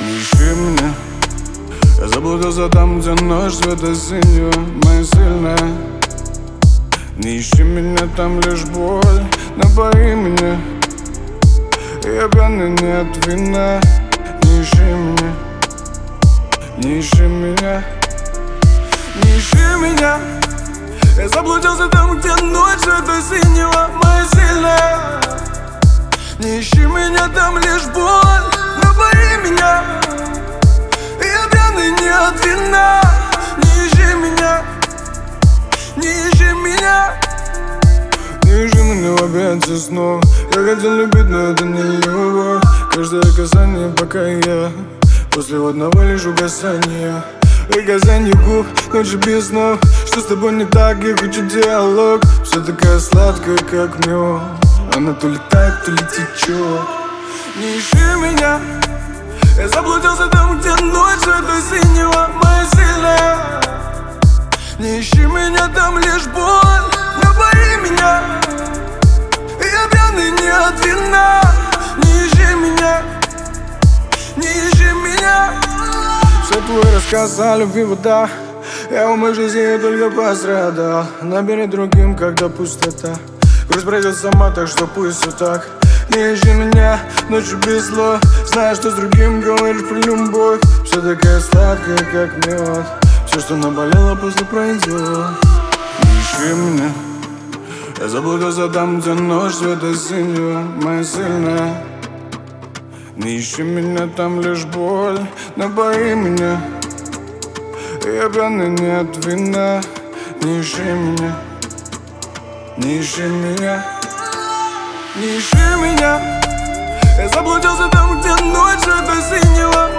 Не ищи меня, я заблудился там, где ночь света синего, моя сильная. Не ищи меня, там лишь боль, напои меня. Я пьяный не от вина. Не ищи меня, не ищи меня, не ищи меня. Я заблудился там, где ночь света синего, моя сильная. Не ищи меня, там лишь боль, напои меня. Я пьяный не от вина. Не ищи меня, не ищи меня. Не ищи меня в объятия снова. Я хотел любить, но это не любовь. Каждое касание, пока я после одного лишь угасания. Касание губ, ночи без снов. Что с тобой не так, я хочу диалог. Все такая сладкая, как мед. Она то летает, то ли течет. Не ищи меня, я заблудился там, где ночь света синего, моя сильная. Не ищи меня, там лишь боль, напои меня. Я пьяный не от вина. Не ищи меня, не ищи меня. Все твой рассказ о любви вода. Я в моей жизни только пострадал. Набери другим, когда пустота. Грусть пройдет сама, так что пусть все так. Не ищи меня ночью без слов. Знаешь, что с другим говоришь про любовь. Все такая сладкая, как мед. Все, что наболело, после пройдет. Не ищи меня, я заблудился там, где ночь света синего, моя сильная. Не ищи меня, там лишь боль, напои меня. Я пьяный не от вина. Не ищи меня, не ищи меня, не ищи меня. Я заблудился там, где ночь света синего,